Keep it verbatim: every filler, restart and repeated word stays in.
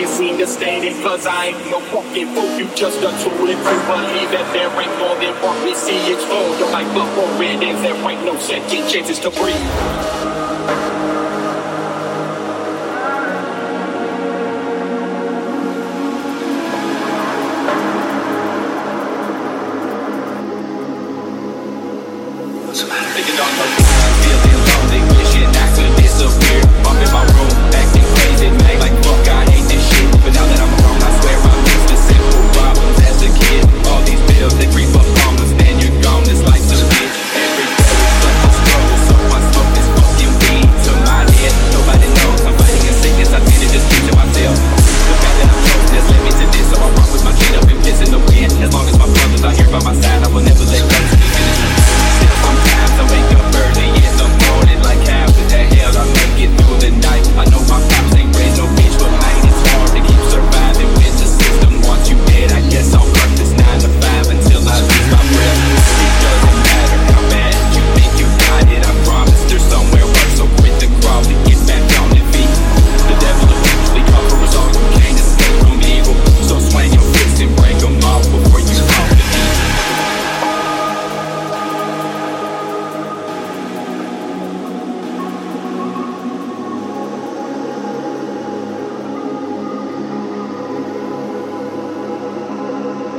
can't seem to stand it, cause I ain't no fucking fool. You just a tool. If you believe that there ain't more than what we see, explode. You're like before it is, there ain't no second chances to breathe.